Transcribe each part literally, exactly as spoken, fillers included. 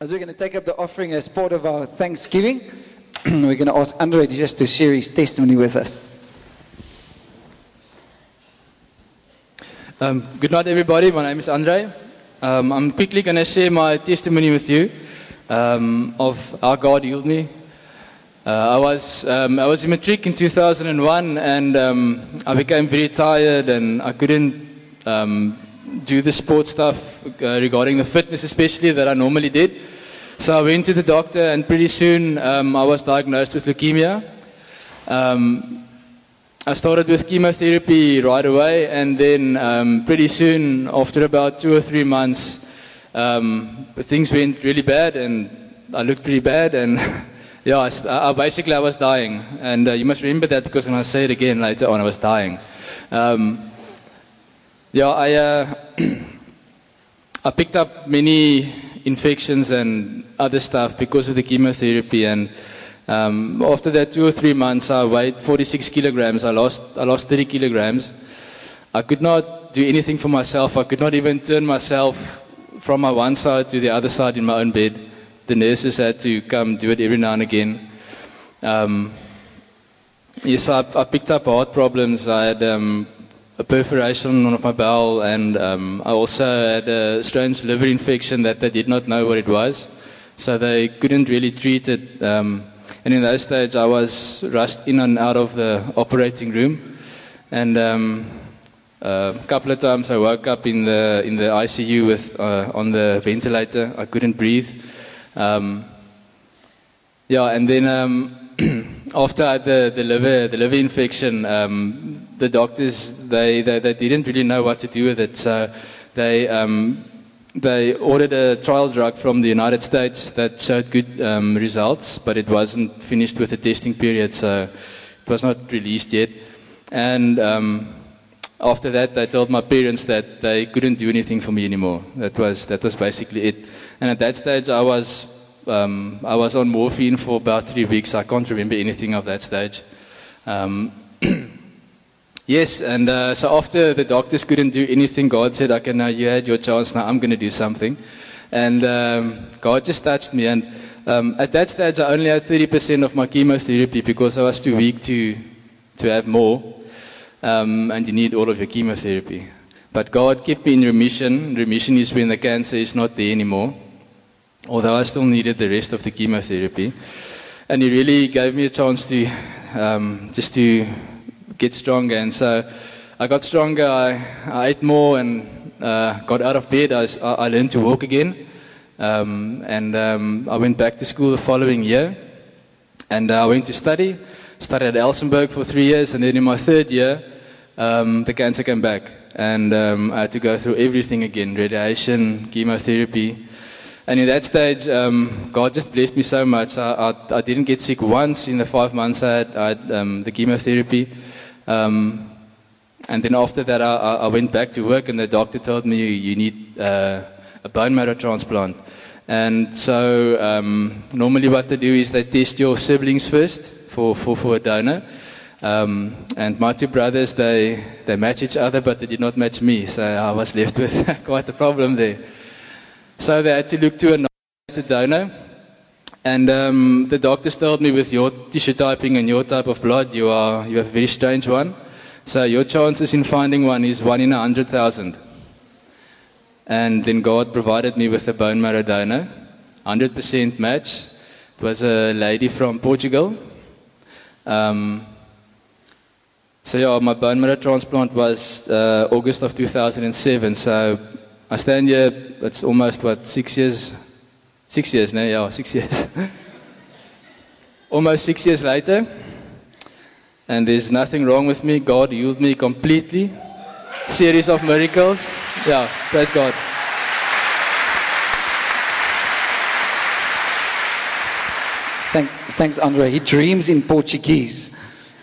As we're going to take up the offering as part of our Thanksgiving, we're going to ask Andre just to share his testimony with us. Um, good night, everybody. My name is Andre. Um, I'm quickly going to share my testimony with you um, of how God healed me. Uh, I was um, I was in matric in two thousand one, and um, I became very tired, and I couldn't um, do the sports stuff uh, regarding the fitness, especially that I normally did. So I went to the doctor, and pretty soon um, I was diagnosed with leukemia. Um, I started with chemotherapy right away, and then um, pretty soon, after about two or three months, um, things went really bad, and I looked pretty bad, and yeah, I, I basically I was dying. And uh, you must remember that, because when I say it again later on, I was dying. Um, yeah, I uh, I picked up many infections and other stuff because of the chemotherapy, and um, after that two or three months, I weighed forty-six kilograms. I lost I lost thirty kilograms. I could not do anything for myself. I could not even turn myself from my one side to the other side in my own bed. The nurses had to come do it every now and again. Um, yes, I, I picked up heart problems. I had um, a perforation on one of my bowel, and um, I also had a strange liver infection that they did not know what it was, so they couldn't really treat it. Um, and in those stage, I was rushed in and out of the operating room, and um, uh, a couple of times I woke up in the in the I C U with uh, on the ventilator. I couldn't breathe. Um, yeah, and then um, after I had the, the liver the liver infection, um, the doctors they, they they didn't really know what to do with it, so they um, they ordered a trial drug from the United States that showed good um, results, but it wasn't finished with the testing period, so it was not released yet. And um, after that, they told my parents that they couldn't do anything for me anymore. That was that was basically it. And at that stage, I was um, I was on morphine for about three weeks. I can't remember anything of that stage. Um, yes, and uh, so after the doctors couldn't do anything, God said, "Okay, now you had your chance. Now I'm going to do something." And um, God just touched me. And um, at that stage, I only had thirty percent of my chemotherapy because I was too weak to to have more. Um, and you need all of your chemotherapy. But God kept me in remission. Remission is when the cancer is not there anymore, although I still needed the rest of the chemotherapy. And He really gave me a chance to um, just to get stronger. And so I got stronger. I, I ate more and uh, got out of bed. I, I learned to walk again. Um, and um, I went back to school the following year. And uh, I went to study. Studied at Elsenburg for three years. And then in my third year, um, the cancer came back. And um, I had to go through everything again, radiation, chemotherapy. And in that stage, um, God just blessed me so much. I, I, I didn't get sick once in the five months I had, I had um, the chemotherapy. Um, and then after that, I, I went back to work, and the doctor told me, you, you need uh, a bone marrow transplant. And so um, normally what they do is they test your siblings first for, for, for a donor. Um, and my two brothers, they, they match each other, but they did not match me. So I was left with quite a problem there. So they had to look to another donor. And um, the doctors told me, with your tissue typing and your type of blood, you are you have a very strange one. So your chances in finding one is one in a hundred thousand. And then God provided me with a bone marrow donor, one hundred percent match. It was a lady from Portugal. Um, so yeah, my bone marrow transplant was uh, August of two thousand seven. So I stand here, it's almost, what, six years? Six years, no? Yeah, six years. Almost six years later. And there's nothing wrong with me. God healed me completely. Series of miracles. Yeah, praise God. Thanks, thanks, Andre. He dreams in Portuguese.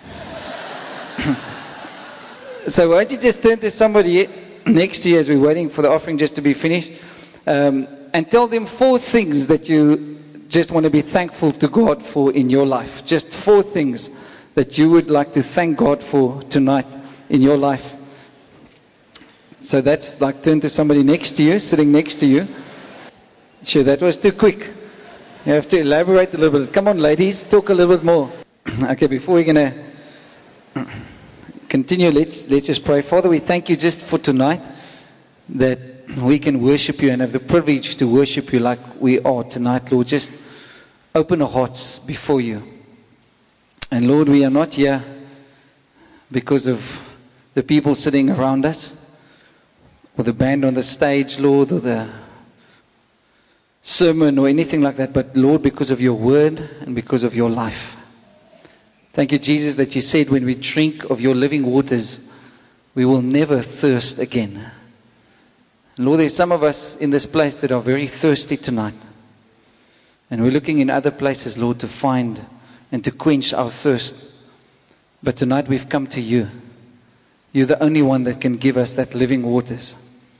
So why don't you just turn to somebody next to you as we're waiting for the offering just to be finished, um, and tell them four things that you just want to be thankful to God for in your life. Just four things that you would like to thank God for tonight in your life. So that's like turn to somebody next to you, sitting next to you. Sure, that was too quick. You have to elaborate a little bit. Come on, ladies, talk a little bit more. Okay, before we're going to continue, let's, let's just pray. Father, we thank you just for tonight that we can worship you and have the privilege to worship you like we are tonight, Lord. Just open our hearts before you. And Lord, we are not here because of the people sitting around us, or the band on the stage, Lord, or the sermon or anything like that, but Lord, because of your word and because of your life. Thank you, Jesus, that you said when we drink of your living waters, we will never thirst again. Lord, there's some of us in this place that are very thirsty tonight. And we're looking in other places, Lord, to find and to quench our thirst. But tonight we've come to you. You're the only one that can give us that living waters.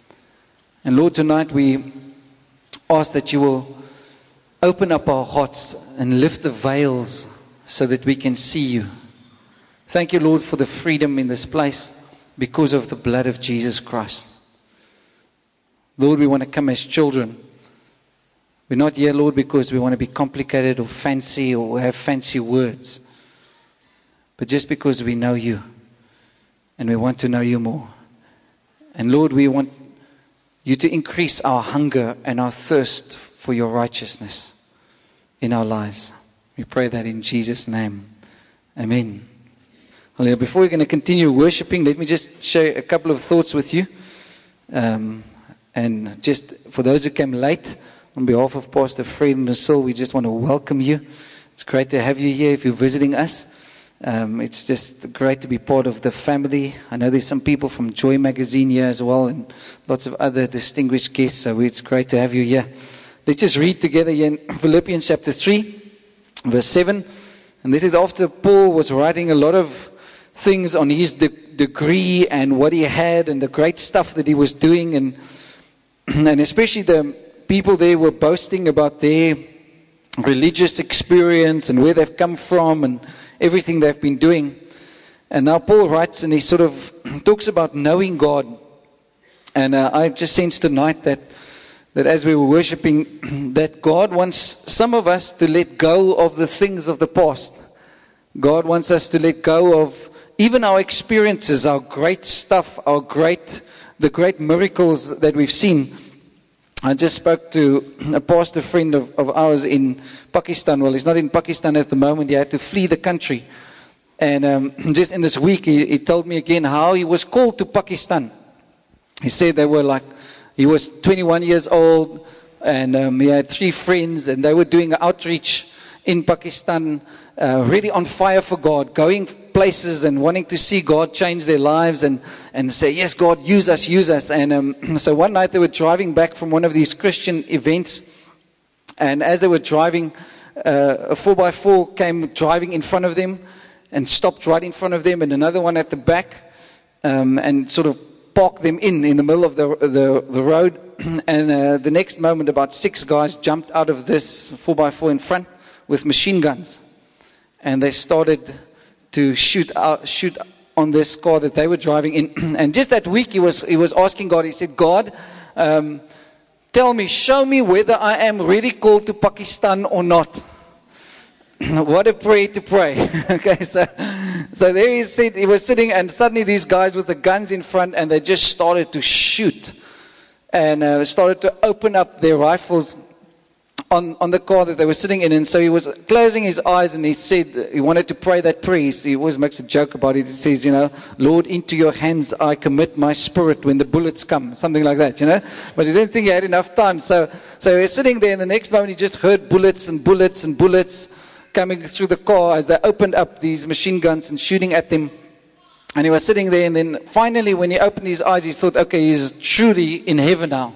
And Lord, tonight we ask that you will open up our hearts and lift the veils so that we can see you. Thank you, Lord, for the freedom in this place because of the blood of Jesus Christ. Lord, we want to come as children. We're not here, Lord, because we want to be complicated or fancy or have fancy words, but just because we know you and we want to know you more. And Lord, we want you to increase our hunger and our thirst for your righteousness in our lives. We pray that in Jesus' name. Amen. Well, before we're going to continue worshiping, let me just share a couple of thoughts with you. Um, and just for those who came late, on behalf of Pastor Fred and Nicole, we just want to welcome you. It's great to have you here if you're visiting us. Um, it's just great to be part of the family. I know there's some people from Joy Magazine here as well, and lots of other distinguished guests, so it's great to have you here. Let's just read together here in Philippians chapter three, verse seven. And this is after Paul was writing a lot of things on his de- degree and what he had and the great stuff that he was doing. And, and especially the people there were boasting about their religious experience and where they've come from and everything they've been doing. And now Paul writes and he sort of talks about knowing God. And uh, I just sense tonight that that as we were worshiping, that God wants some of us to let go of the things of the past. God wants us to let go of even our experiences, our great stuff, our great, the great miracles that we've seen. I just spoke to a pastor friend of, of ours in Pakistan. Well, he's not in Pakistan at the moment. He had to flee the country. And um, just in this week, he, he told me again how he was called to Pakistan. He said they were like, he was twenty-one years old, and um, he had three friends, and they were doing outreach in Pakistan, uh, really on fire for God, going places and wanting to see God change their lives and, and say, yes, God, use us, use us. And um, so one night they were driving back from one of these Christian events, and as they were driving, uh, a four by four came driving in front of them and stopped right in front of them, and another one at the back, um, and sort of parked them in, in the middle of the the, the road. And uh, the next moment, about six guys jumped out of this four by four in front with machine guns. And they started to shoot out, shoot on this car that they were driving in. And just that week, he was he was asking God, he said, God, um, tell me, show me whether I am really called to Pakistan or not. What a prayer to pray. Okay, so so there he said, he was sitting, and suddenly these guys with the guns in front, and they just started to shoot, and uh, started to open up their rifles on on the car that they were sitting in. And so he was closing his eyes, and he said he wanted to pray that prayer. He always makes a joke about it. He says, you know, Lord, into your hands I commit my spirit when the bullets come, something like that, you know. But he didn't think he had enough time, so so he was sitting there, and the next moment he just heard bullets and bullets and bullets coming through the car as they opened up these machine guns and shooting at them. And he was sitting there, and then finally when he opened his eyes, he thought, okay, he's truly in heaven now.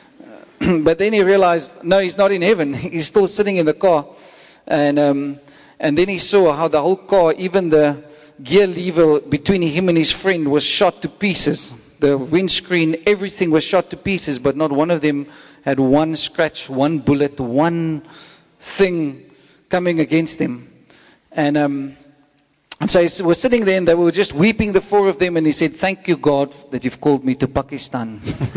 But then he realized, no, he's not in heaven. He's still sitting in the car. And um, and then he saw how the whole car, even the gear lever between him and his friend, was shot to pieces. The windscreen, everything was shot to pieces, but not one of them had one scratch, one bullet, one thing coming against him. And um, And so he was sitting there and they were just weeping, the four of them, and he said, "Thank you, God, that you've called me to Pakistan."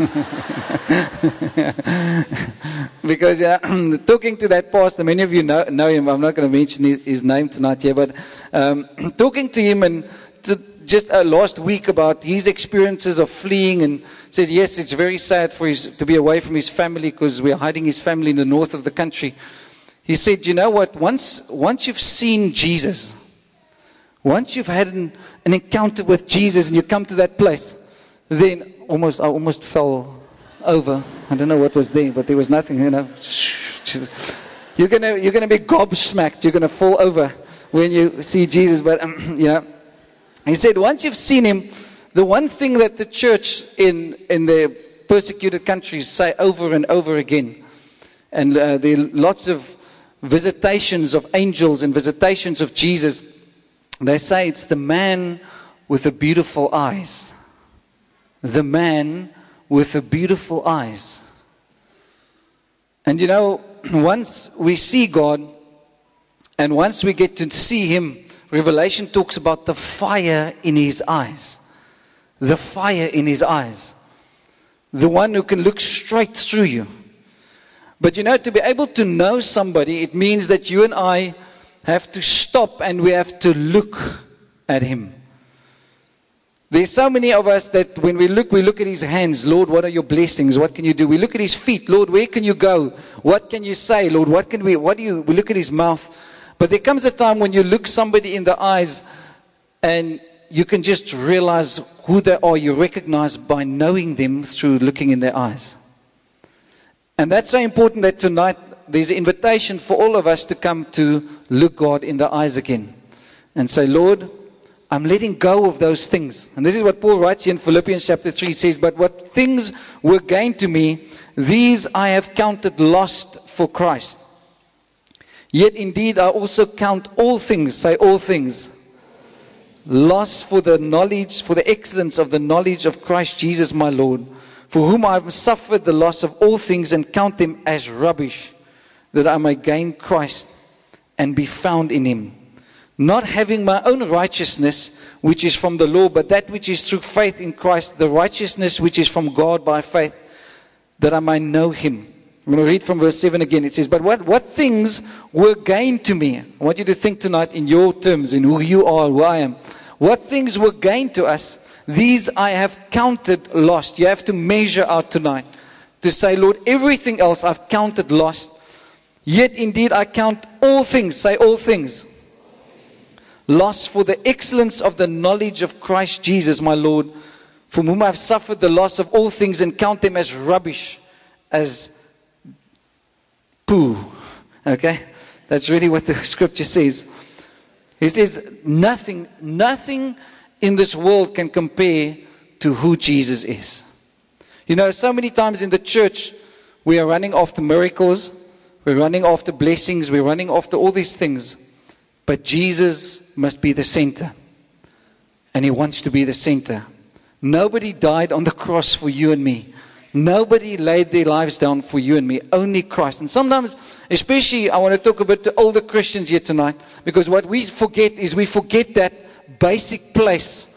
Because you know, talking to that pastor, many of you know, know him, I'm not going to mention his, his name tonight here, but um, talking to him and to, just uh, last week about his experiences of fleeing, and said, yes, it's very sad for his, to be away from his family because we're hiding his family in the north of the country. He said, you know what, once, once you've seen Jesus, once you've had an, an encounter with Jesus and you come to that place, then almost, I almost fell over. I don't know what was there, but there was nothing, you know. You're going to, you're going to be gobsmacked. You're going to fall over when you see Jesus. But, um, yeah. He said, once you've seen him, the one thing that the church in, in the persecuted countries say over and over again, and uh, there are lots of visitations of angels and visitations of Jesus, they say it's the man with the beautiful eyes. The man with the beautiful eyes. And you know, once we see God, and once we get to see Him, Revelation talks about the fire in His eyes. The fire in His eyes. The one who can look straight through you. But you know, to be able to know somebody, it means that you and I have to stop and we have to look at Him. There's so many of us that when we look, we look at His hands. Lord, what are your blessings? What can you do? We look at His feet. Lord, where can you go? What can you say? Lord, what can we, what do you, we look at His mouth. But there comes a time when you look somebody in the eyes and you can just realize who they are. You recognize by knowing them through looking in their eyes. And that's so important that tonight there's an invitation for all of us to come to look God in the eyes again. And say, Lord, I'm letting go of those things. And this is what Paul writes here in Philippians chapter three. He says, but what things were gained to me, these I have counted lost for Christ. Yet indeed I also count all things, say all things, lost for the knowledge, for the excellence of the knowledge of Christ Jesus my Lord, for whom I have suffered the loss of all things and count them as rubbish, that I may gain Christ and be found in Him. Not having my own righteousness, which is from the law, but that which is through faith in Christ, the righteousness which is from God by faith, that I may know Him. I'm going to read from verse seven again. It says, but what, what things were gained to me? I want you to think tonight in your terms, in who you are, who I am. What things were gained to us, these I have counted lost. You have to measure out tonight to say, Lord, everything else I've counted lost. Yet indeed I count all things, say all things, lost for the excellence of the knowledge of Christ Jesus my Lord, from whom I have suffered the loss of all things and count them as rubbish, as poo. Okay? That's really what the scripture says. It says nothing, nothing in this world can compare to who Jesus is. You know, so many times in the church, we are running after miracles, we're running after blessings, we're running after all these things. But Jesus must be the center. And He wants to be the center. Nobody died on the cross for you and me. Nobody laid their lives down for you and me. Only Christ. And sometimes, especially, I want to talk a bit to older Christians here tonight. Because what we forget is we forget that basic place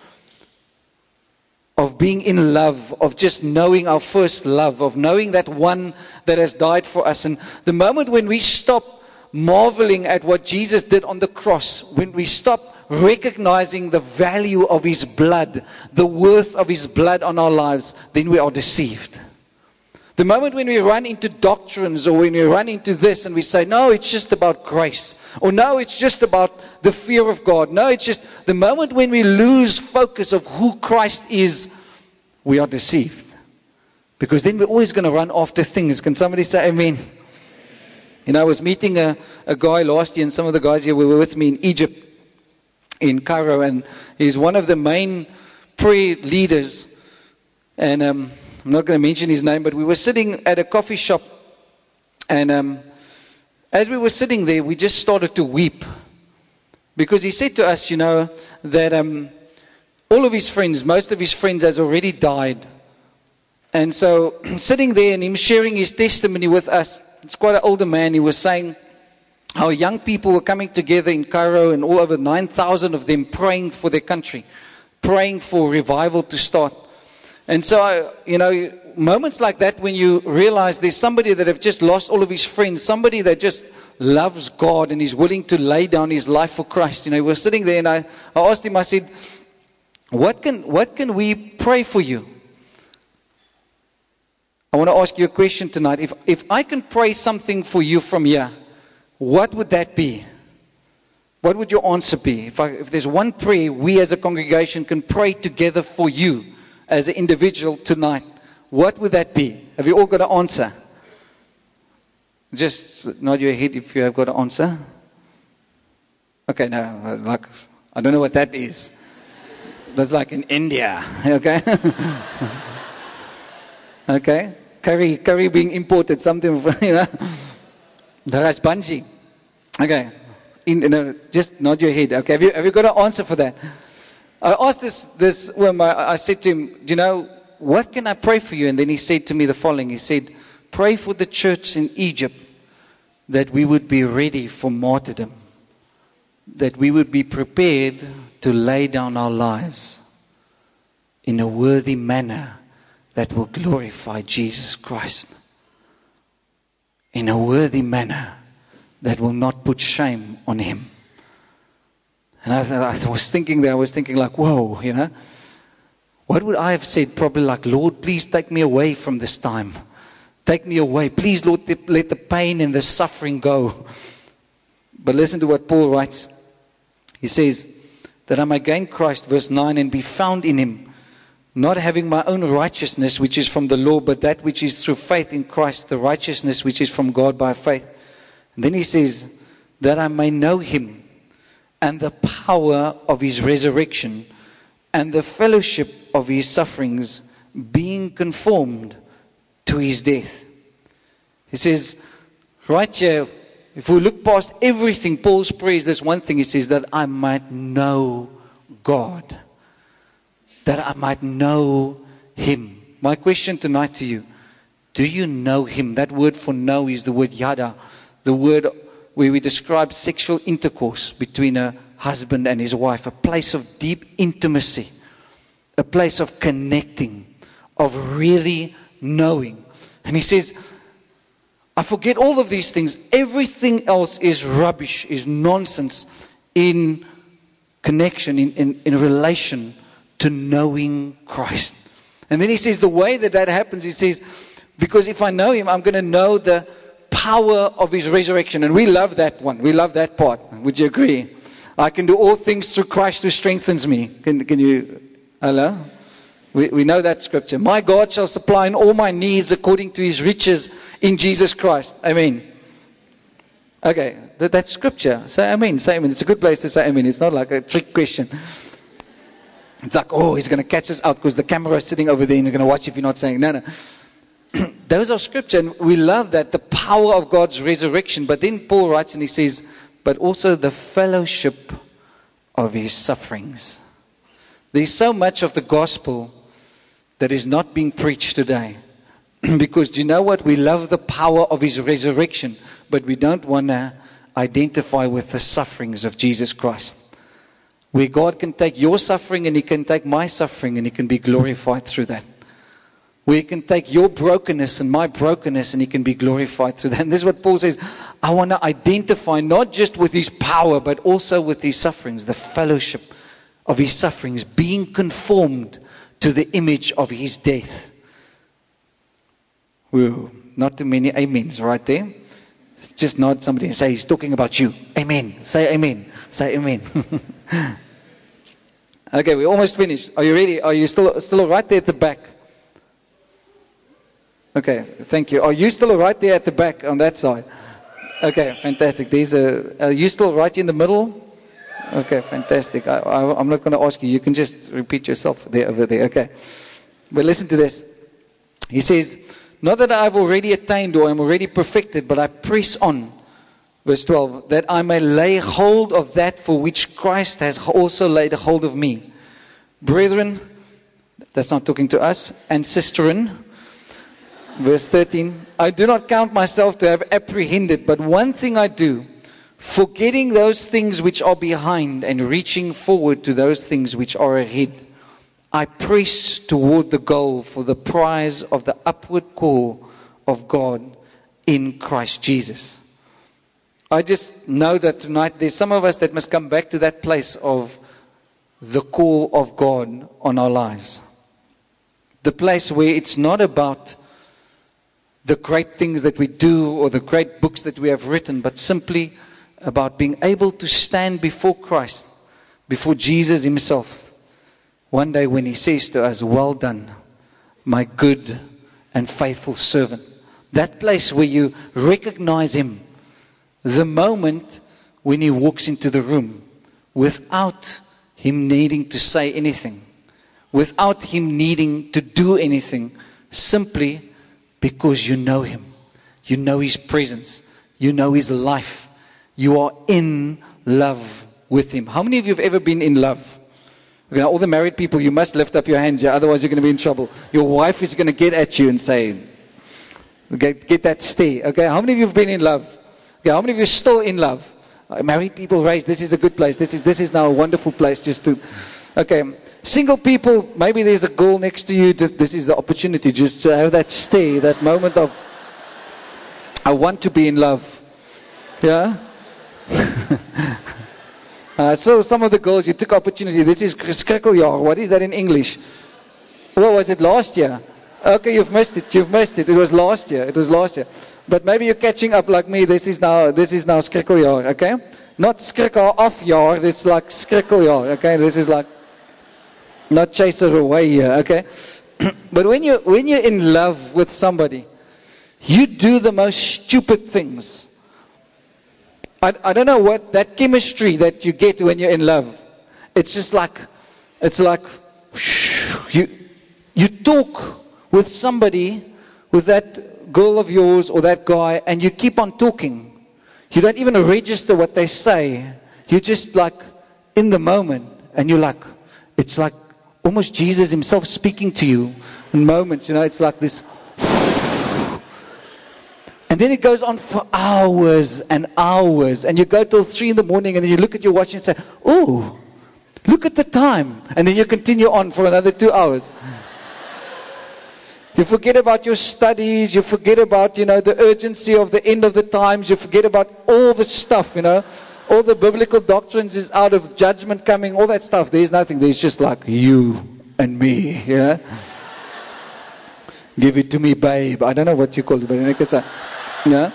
of being in love, of just knowing our first love, of knowing that one that has died for us. And the moment when we stop marveling at what Jesus did on the cross, when we stop recognizing the value of His blood, the worth of His blood on our lives, then we are deceived. The moment when we run into doctrines or when we run into this and we say, no, it's just about grace. Or no, it's just about the fear of God. No, it's just the moment when we lose focus of who Christ is, we are deceived. Because then we're always going to run after things. Can somebody say amen? You know, I was meeting a, a guy last year, and some of the guys here were with me in Egypt, in Cairo, and he's one of the main prayer leaders. And um, I'm not going to mention his name, but we were sitting at a coffee shop, and um, as we were sitting there, we just started to weep. Because he said to us, you know, that um, all of his friends, most of his friends has already died. And so, sitting there and him sharing his testimony with us, it's quite an older man, he was saying How young people were coming together in Cairo and all over nine thousand of them praying for their country, praying for revival to start. And so, you know, moments like that when you realize there's somebody that have just lost all of his friends, somebody that just loves God and is willing to lay down his life for Christ. You know, we were sitting there and I, I asked him, I said, what can, what can we pray for you? I want to ask you a question tonight. If, if I can pray something for you from here, what would that be? What would your answer be? If, I, if there's one prayer we as a congregation can pray together for you as an individual tonight, what would that be? Have you all got an answer? Just nod your head if you have got an answer. Okay, no, like, I don't know what that is. That's like in India, okay? Okay, curry, curry being imported, something, you know. That's bungee. Okay, in, no, just nod your head. Okay, have you have you got an answer for that? I asked this this woman. I, I said to him, "Do you know what can I pray for you?" And then he said to me the following. He said, "Pray for the church in Egypt that we would be ready for martyrdom, that we would be prepared to lay down our lives in a worthy manner that will glorify Jesus Christ, in a worthy manner that will not put shame on him." And I, th- I was thinking there, I was thinking like, whoa, you know, what would I have said? Probably like, "Lord, please take me away from this time. Take me away. Please, Lord, let the pain and the suffering go." But listen to what Paul writes. He says, "That I may gain Christ," verse nine, "and be found in him, not having my own righteousness, which is from the law, but that which is through faith in Christ, the righteousness which is from God by faith." And then he says, "That I may know him and the power of his resurrection and the fellowship of his sufferings, being conformed to his death." He says, right here, if we look past everything, Paul's prayer is this one thing. He says, that I might know God, that I might know him. My question tonight to you, do you know him? That word for know is the word yada, the word where we describe sexual intercourse between a husband and his wife, a place of deep intimacy, a place of connecting, of really knowing. And he says, I forget all of these things. Everything else is rubbish, is nonsense in connection, in, in, in relation to knowing Christ. And then he says the way that that happens, he says, because if I know him, I'm going to know the power of his resurrection. And we love that one. We love that part. Would you agree? I can do all things through Christ who strengthens me. Can, can you, hello? We, we know that scripture. My God shall supply in all my needs according to his riches in Jesus Christ. Amen. Okay, that, that's scripture. Say amen. Say amen. It's a good place to say amen. It's not like a trick question. It's like, oh, he's going to catch us out because the camera is sitting over there and he's going to watch if you're not saying, no, no. Those are scripture, and we love that, the power of God's resurrection. But then Paul writes and he says, but also the fellowship of his sufferings. There's so much of the gospel that is not being preached today. Because do you know what? We love the power of his resurrection, but we don't want to identify with the sufferings of Jesus Christ. Where God can take your suffering and he can take my suffering and he can be glorified through that. Where he can take your brokenness and my brokenness and he can be glorified through that. And this is what Paul says. I want to identify not just with his power, but also with his sufferings, the fellowship of his sufferings, being conformed to the image of his death. Whoa, not too many amens right there. Just nod somebody and say, he's talking about you. Amen. Say amen. Say amen. Okay, we're almost finished. Are you ready? Are you still still right there at the back? Okay, thank you. Are you still right there at the back on that side? Okay, fantastic. There's a, are you still right in the middle? Okay, fantastic. I, I, I'm not going to ask you. You can just repeat yourself there over there. Okay. But listen to this. He says, not that I've already attained or am already perfected, but I press on. Verse twelve, that I may lay hold of that for which Christ has also laid hold of me. Brethren, that's not talking to us, and sisterin. Verse thirteen, I do not count myself to have apprehended, but one thing I do, forgetting those things which are behind and reaching forward to those things which are ahead, I press toward the goal for the prize of the upward call of God in Christ Jesus. I just know that tonight there's some of us that must come back to that place of the call of God on our lives. The place where it's not about the great things that we do or the great books that we have written, but simply about being able to stand before Christ, before Jesus himself, one day when he says to us, well done, my good and faithful servant. That place where you recognize him the moment when he walks into the room, without him needing to say anything, without him needing to do anything, simply because you know him. You know his presence. You know his life. You are in love with him. How many of you have ever been in love? Okay, all the married people, you must lift up your hands here, otherwise you're going to be in trouble. Your wife is going to get at you and say, get, get that stare. Okay, how many of you have been in love? Okay, how many of you are still in love? Uh, married people, raise. This is a good place. This is this is now a wonderful place just to. Okay, single people, maybe there's a girl next to you. This is the opportunity just to have that stare, that moment of, I want to be in love. Yeah. uh, so some of the girls, you took opportunity. This is Skrikkeljaar. What is that in English? What was it last year? Okay, you've missed it. You've missed it. It was last year. It was last year. But maybe you're catching up like me. This is now this is now Skrikkeljaar, okay? Not Skrikkel afjaar, it's like Skrikkeljaar, okay? This is like not chase her away here, okay? But when you when you're in love with somebody, you do the most stupid things. I I don't know what that chemistry that you get when you're in love. It's just like it's like you you talk with somebody, with that girl of yours or that guy, and you keep on talking. You don't even register what they say. You're just like in the moment, and you're like, it's like almost Jesus himself speaking to you in moments, you know, it's like this. And then it goes on for hours and hours, and you go till three in the morning, and then you look at your watch and say, oh, look at the time. And then you continue on for another two hours. You forget about your studies, you forget about, you know, the urgency of the end of the times, you forget about all the stuff, you know, all the biblical doctrines is out of judgment coming, all that stuff. There's nothing, there's just like you and me, yeah. Give it to me, babe. I don't know what you call it, but anyway, so, yeah.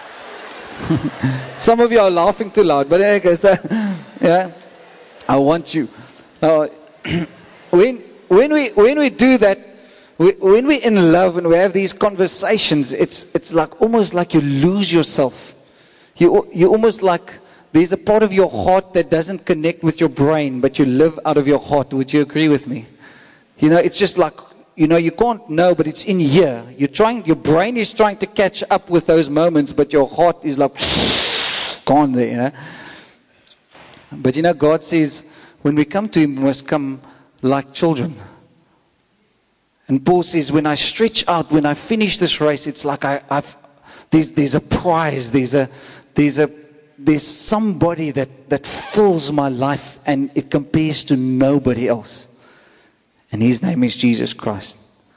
Some of you are laughing too loud, but anyway, so, yeah. I want you. Now, when when we when we do that. When we're in love and we have these conversations, it's it's like almost like you lose yourself. You you almost like there's a part of your heart that doesn't connect with your brain, but you live out of your heart. Would you agree with me? You know, it's just like, you know, you can't know, but it's in here. You're trying, your brain is trying to catch up with those moments, but your heart is like gone there, you know. But you know, God says when we come to Him, we must come like children. And Paul says, when I stretch out, when I finish this race, it's like I, I've, there's, there's a prize, there's a, there's a, there's somebody that, that fills my life, and it compares to nobody else. And His name is Jesus Christ.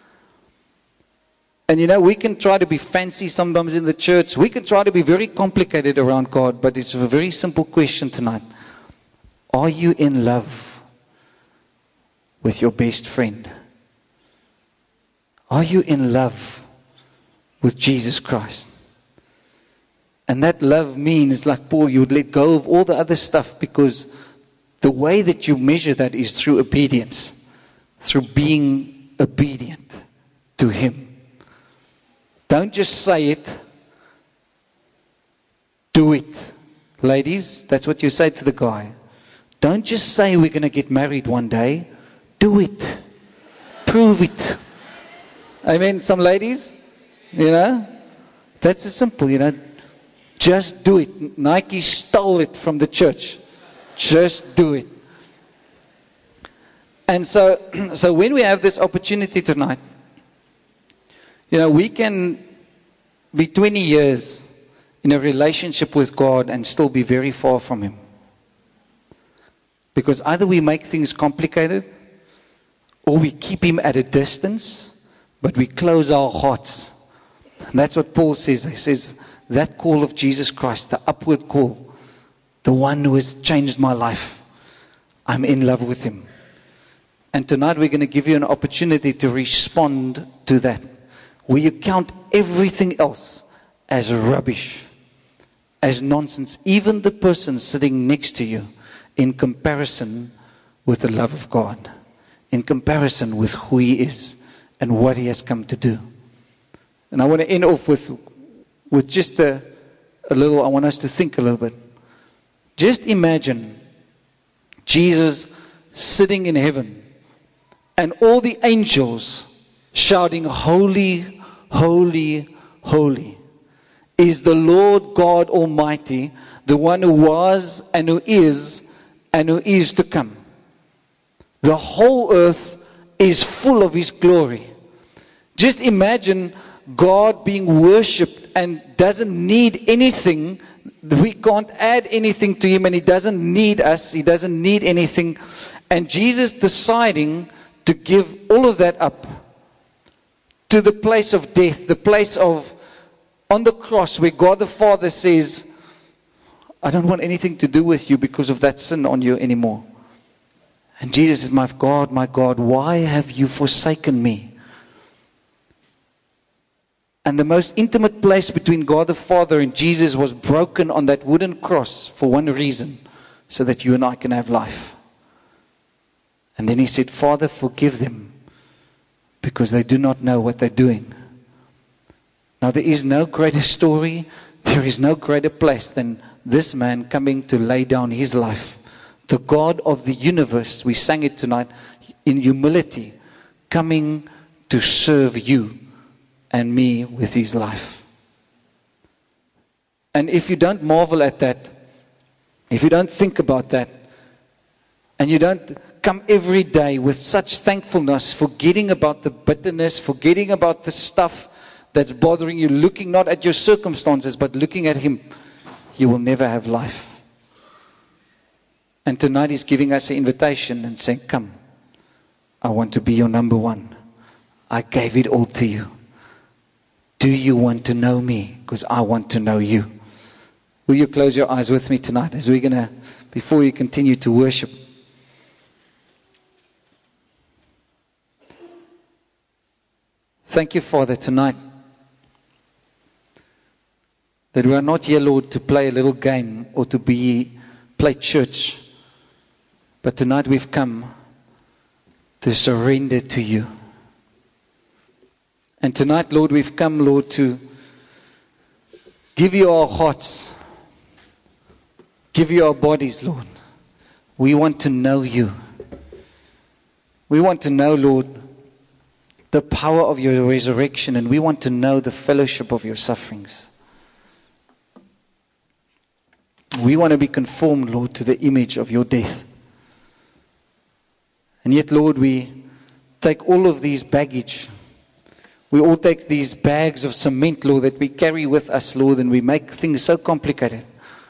And you know, we can try to be fancy sometimes in the church. We can try to be very complicated around God, but it's a very simple question tonight. Are you in love with your best friend? Are you in love with Jesus Christ? And that love means, like Paul, you would let go of all the other stuff, because the way that you measure that is through obedience, through being obedient to Him. Don't just say it, do it. Ladies, that's what you say to the guy. Don't just say we're going to get married one day, do it. Prove it. I mean, some ladies, you know, that's as simple, you know. Just do it. Nike stole it from the church. Just do it. And so, so when we have this opportunity tonight, you know, we can be twenty years in a relationship with God and still be very far from Him. Because either we make things complicated, or we keep Him at a distance, but we close our hearts. And that's what Paul says. He says, that call of Jesus Christ, the upward call, the one who has changed my life, I'm in love with Him. And tonight we're going to give you an opportunity to respond to that, where you count everything else as rubbish, as nonsense, even the person sitting next to you, in comparison with the love of God, in comparison with who He is and what He has come to do. And I want to end off with, with just a, a little, I want us to think a little bit. Just imagine Jesus sitting in heaven and all the angels shouting, holy, holy, holy is the Lord God Almighty, the one who was and who is and who is to come. The whole earth is full of His glory. Just imagine God being worshipped and doesn't need anything. We can't add anything to Him, and He doesn't need us. He doesn't need anything. And Jesus deciding to give all of that up to the place of death, the place of, on the cross, where God the Father says, I don't want anything to do with you because of that sin on you anymore. And Jesus says, my God, my God, why have you forsaken me? And the most intimate place between God the Father and Jesus was broken on that wooden cross for one reason, so that you and I can have life. And then He said, Father, forgive them, because they do not know what they're doing. Now there is no greater story, there is no greater place than this man coming to lay down his life. The God of the universe, we sang it tonight, in humility, coming to serve you and me with His life. And if you don't marvel at that, if you don't think about that, and you don't come every day with such thankfulness, forgetting about the bitterness, forgetting about the stuff that's bothering you, looking not at your circumstances, but looking at Him, you will never have life. And tonight He's giving us an invitation and saying, come, I want to be your number one. I gave it all to you. Do you want to know me? Because I want to know you. Will you close your eyes with me tonight as we're going to, before we continue to worship? Thank you, Father, tonight, that we are not here, Lord, to play a little game or to be play church. But tonight we've come to surrender to you. And tonight, Lord, we've come, Lord, to give you our hearts, give you our bodies, Lord. We want to know you. We want to know, Lord, the power of your resurrection, and we want to know the fellowship of your sufferings. We want to be conformed, Lord, to the image of your death. And yet, Lord, we take all of these baggage. We all take these bags of cement, Lord, that we carry with us, Lord, and we make things so complicated.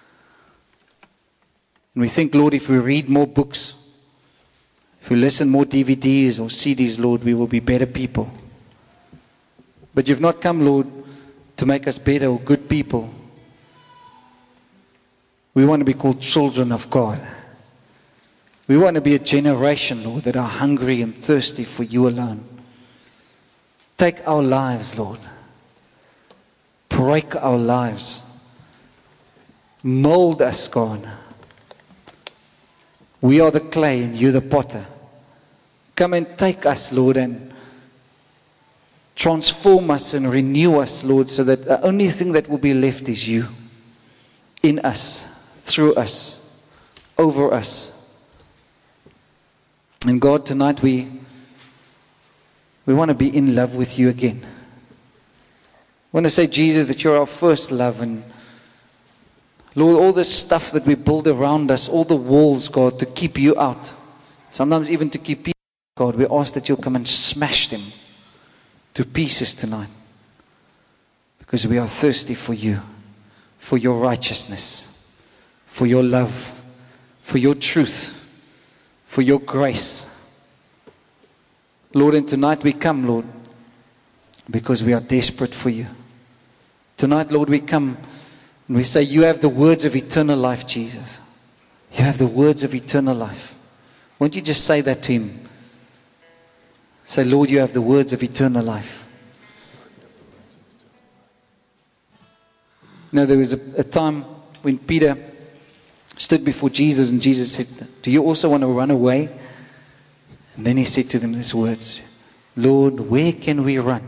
And we think, Lord, if we read more books, if we listen more D V Ds or C Ds, Lord, we will be better people. But you've not come, Lord, to make us better or good people. We want to be called children of God. We want to be a generation, Lord, that are hungry and thirsty for you alone. Take our lives, Lord. Break our lives. Mold us, God. We are the clay and you the potter. Come and take us, Lord, and transform us and renew us, Lord, so that the only thing that will be left is you. In us, through us, over us. And God, tonight we we want to be in love with you again. We want to say, Jesus, that you're our first love. And Lord, all this stuff that we build around us, all the walls, God, to keep you out, sometimes even to keep people, God, we ask that you'll come and smash them to pieces tonight. Because we are thirsty for you, for your righteousness, for your love, for your truth, for your grace. Lord, and tonight we come, Lord, because we are desperate for you. Tonight, Lord, we come and we say, you have the words of eternal life, Jesus. You have the words of eternal life. Won't you just say that to him? Say, Lord, you have the words of eternal life. Now, there was a, a time when Peter stood before Jesus and Jesus said, do you also want to run away? And then he said to them these words, Lord, where can we run?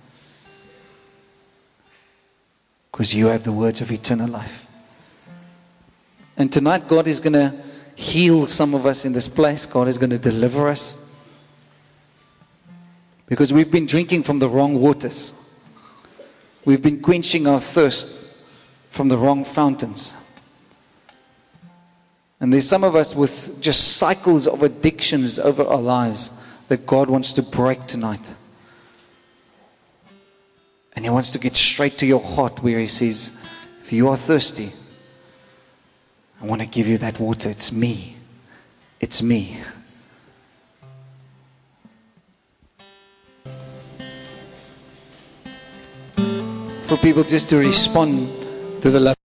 Because you have the words of eternal life. And tonight God is going to heal some of us in this place. God is going to deliver us. Because we've been drinking from the wrong waters. We've been quenching our thirst from the wrong fountains. And there's some of us with just cycles of addictions over our lives that God wants to break tonight. And he wants to get straight to your heart where he says, if you are thirsty, I want to give you that water. It's me. It's me. For people just to respond to the love.